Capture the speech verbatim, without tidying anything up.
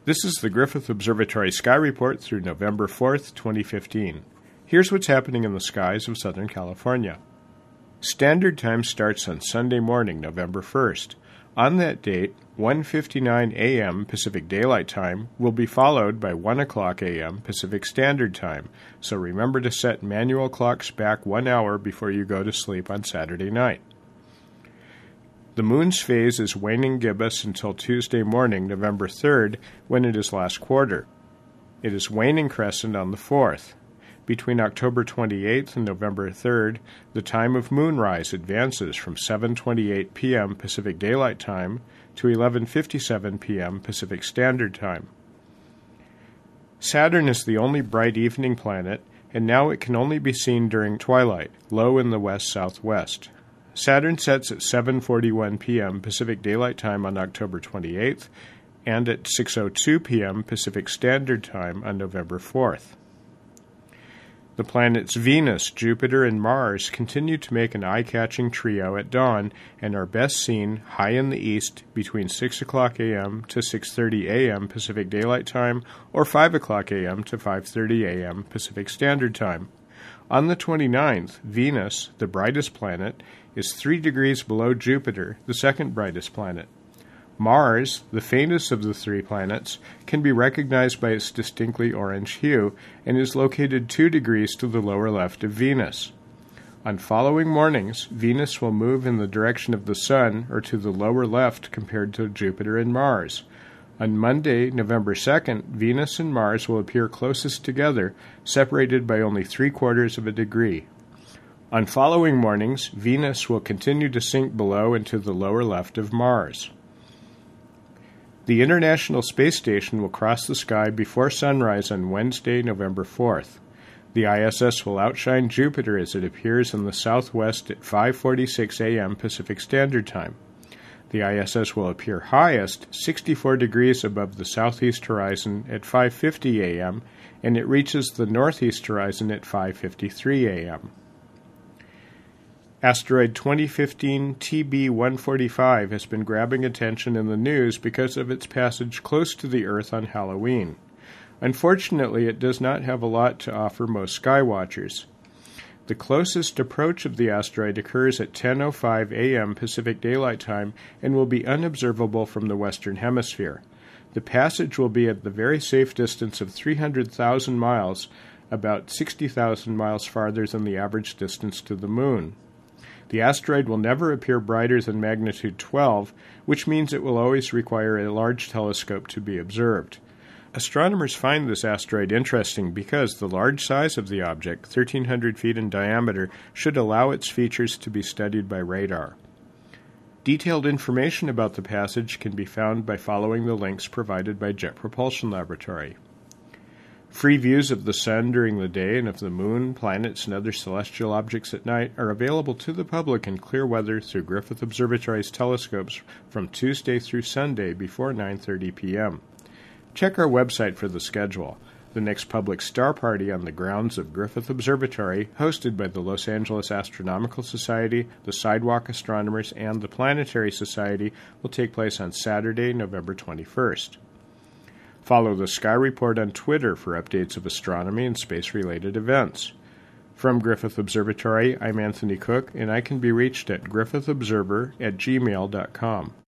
This is the Griffith Observatory Sky Report through November fourth, twenty fifteen. Here's what's happening in the skies of Southern California. Standard Time starts on Sunday morning, November first. On that date, one fifty-nine a m Pacific Daylight Time will be followed by one o'clock a m Pacific Standard Time, so remember to set manual clocks back one hour before you go to sleep on Saturday night. The moon's phase is waning gibbous until Tuesday morning, November third, when it is last quarter. It is waning crescent on the fourth. Between October twenty-eighth and November third, the time of moonrise advances from seven twenty-eight p m Pacific Daylight Time to eleven fifty-seven p m Pacific Standard Time. Saturn is the only bright evening planet, and now it can only be seen during twilight, low in the west-southwest. Saturn sets at seven forty-one p m Pacific Daylight Time on October twenty-eighth and at six oh two p m Pacific Standard Time on November fourth. The planets Venus, Jupiter, and Mars continue to make an eye-catching trio at dawn and are best seen high in the east between six o'clock a m to six thirty a m Pacific Daylight Time or five o'clock a m to five thirty a m Pacific Standard Time. On the twenty-ninth, Venus, the brightest planet, is three degrees below Jupiter, the second brightest planet. Mars, the faintest of the three planets, can be recognized by its distinctly orange hue and is located two degrees to the lower left of Venus. On following mornings, Venus will move in the direction of the Sun or to the lower left compared to Jupiter and Mars. On Monday, November second, Venus and Mars will appear closest together, separated by only three-quarters of a degree. On following mornings, Venus will continue to sink below and to the lower left of Mars. The International Space Station will cross the sky before sunrise on Wednesday, November fourth. The I S S will outshine Jupiter as it appears in the southwest at five forty-six a m Pacific Standard Time. The I S S will appear highest sixty-four degrees above the southeast horizon at five fifty a m and it reaches the northeast horizon at five fifty-three a m Asteroid twenty fifteen T B one forty-five has been grabbing attention in the news because of its passage close to the Earth on Halloween. Unfortunately, it does not have a lot to offer most skywatchers. The closest approach of the asteroid occurs at ten oh five a m Pacific Daylight Time and will be unobservable from the Western Hemisphere. The passage will be at the very safe distance of three hundred thousand miles, about sixty thousand miles farther than the average distance to the Moon. The asteroid will never appear brighter than magnitude twelve, which means it will always require a large telescope to be observed. Astronomers find this asteroid interesting because the large size of the object, thirteen hundred feet in diameter, should allow its features to be studied by radar. Detailed information about the passage can be found by following the links provided by Jet Propulsion Laboratory. Free views of the Sun during the day and of the Moon, planets, and other celestial objects at night are available to the public in clear weather through Griffith Observatory's telescopes from Tuesday through Sunday before nine thirty p m Check our website for the schedule. The next public star party on the grounds of Griffith Observatory, hosted by the Los Angeles Astronomical Society, the Sidewalk Astronomers, and the Planetary Society, will take place on Saturday, November twenty-first. Follow the Sky Report on Twitter for updates of astronomy and space-related events. From Griffith Observatory, I'm Anthony Cook, and I can be reached at griffith observer at gmail dot com.